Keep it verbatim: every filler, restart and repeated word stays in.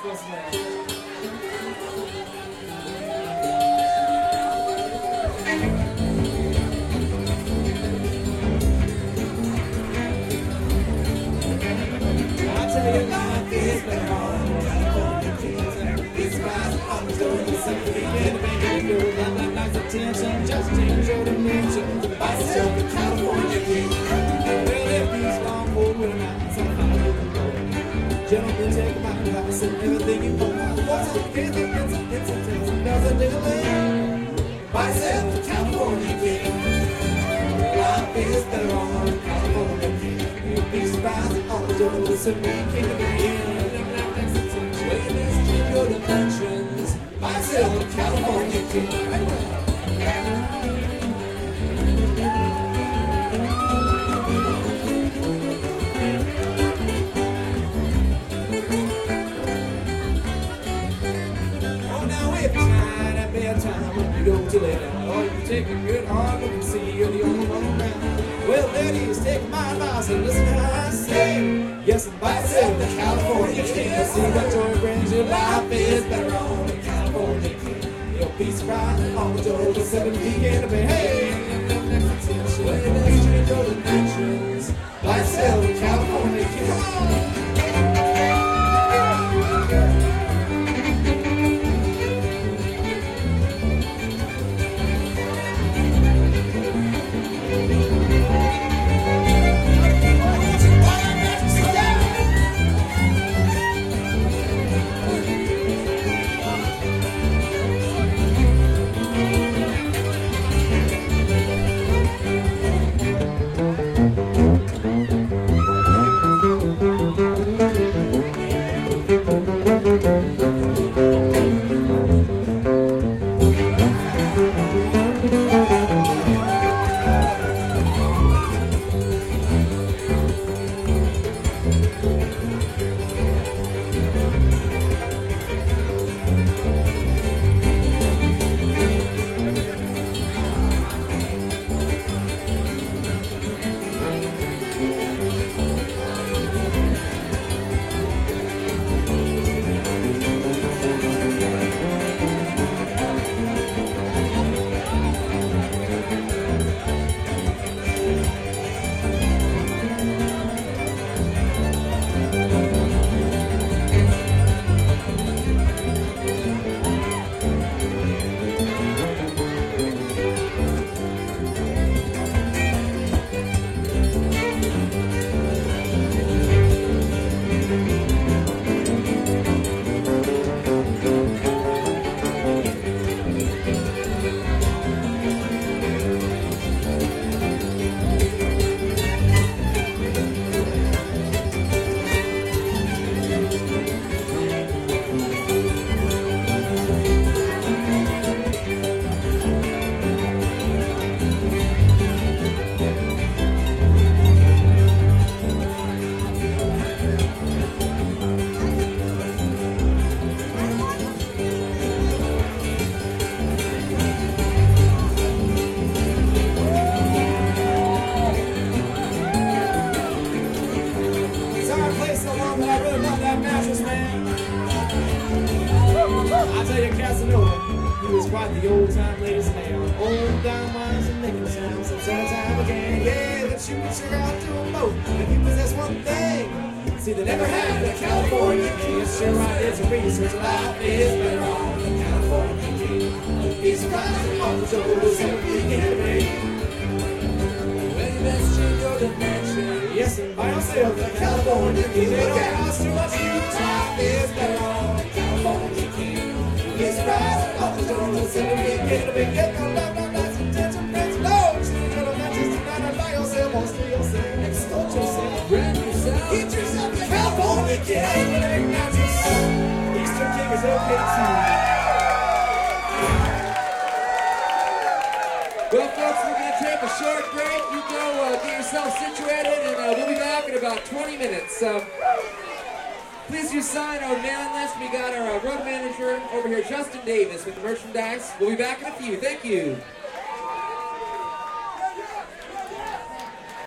for us, man. I tell you, life is better on California kids. These guys are always doing the same thing. And baby, girl, got that nice attention. Just change your dimension. By yourself, the California kids. Well, if these long hold with an eye, somehow you can go. Gentlemen, take my advice and everything you want. What's up, kids? It's a, it's a, it's a, does a diddly. By yourself, the California kid. Life is better on California kid. You'd be surprised all the doors that we can't be in. Way this jingle dimensions. By yourself, the California kid. Time when you go to lay down, or you take a good hard look and see you're the only one around. Well, ladies, take my advice and listen to how I say. Yes, and by yourself, the California kid. See what joy brings your life is better on the California kid. You'll be surprised all the doors at seven p m to be hey. When they change your dimensions, by yourself, the California kid. Come on. I tell you, Casanova, he was quite the old-time latest man. Old dime wines and making sounds and time and time again. Yeah, that you would sure out to a boat if you possess one thing. See, they never had a California king. Sure, I did some research. Life is better on the California king. He's surprised on the shoulders and we can be. When that's your dimension. Yes, and by yourself, the California king. They don't cost too much. Life is better on the California king. He's surprised on the shoulders and we can be. Get your love, love, love, attention, friends, low. Change your dimensions tonight by yourself, don't steal yourself. Extort yourself, brand yourself. Get yourself the California king. Eastern King is okay too. Well, folks, we're going to take a short break. You go uh, get yourself situated, and uh, we'll be back in about twenty minutes. So, please do sign our mailing list. We got our uh, road manager over here, Justin Davis, with the merchandise. We'll be back in a few. Thank you.